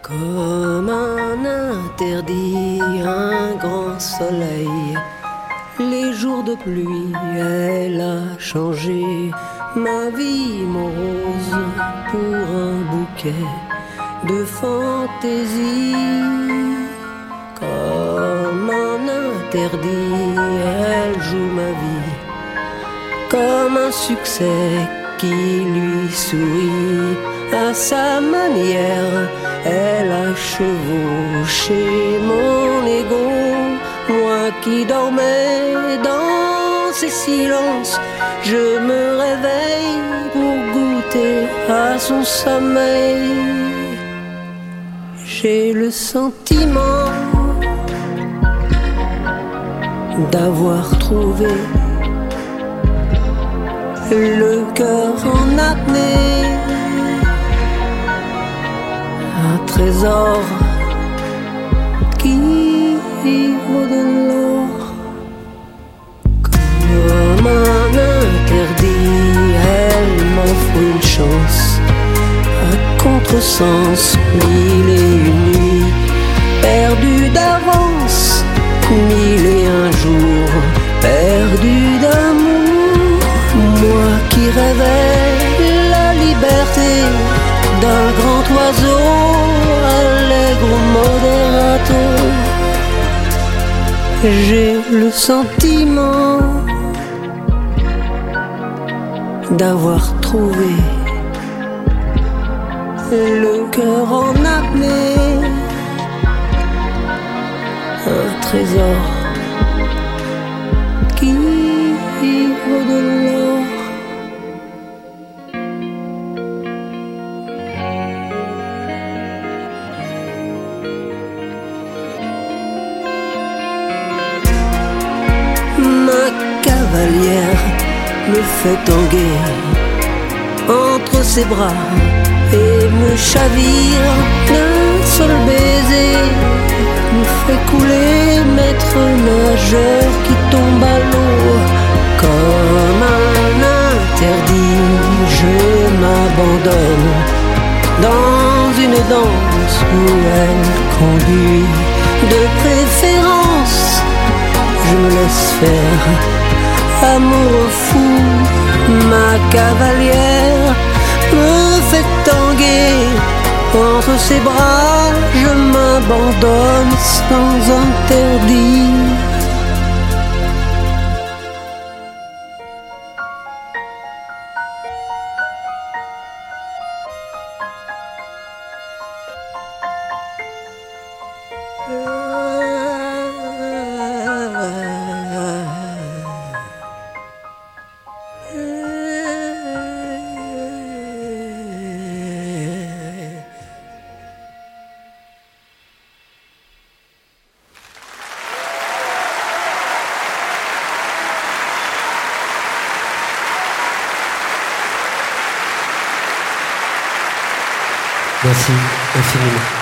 Comme un interdit, un grand soleil, les jours de pluie, elle a changé ma vie morose pour un bouquet de fantaisie. Comme un interdit, elle joue ma vie comme un succès qui lui sourit à sa manière. Elle a chevauché mon ego, moi qui dormais dans ses silences. Je me réveille pour goûter à son sommeil. J'ai le sentiment d'avoir trouvé le cœur en apnée, un trésor qui vaut de l'or. Comme un interdit, elle m'offre une chance à contresens, mille et une nuits perdues d'avance, mille et un jours perdus d'amour. Moi qui rêvais la liberté d'un grand oiseau, allegro moderato. J'ai le sentiment d'avoir trouvé le cœur en apnée, un trésor qui vaut de l'or. Ma cavalière me fait tanguer entre ses bras et me chavire d'un seul baiser, me fait couler, maître nageur qui tombe à l'eau. Comme un interdit, je m'abandonne dans une danse où elle conduit. De préférence, je me laisse faire, amour fou. Ma cavalière me fait tanguer entre ses bras, je m'abandonne sans interdit. Merci infiniment.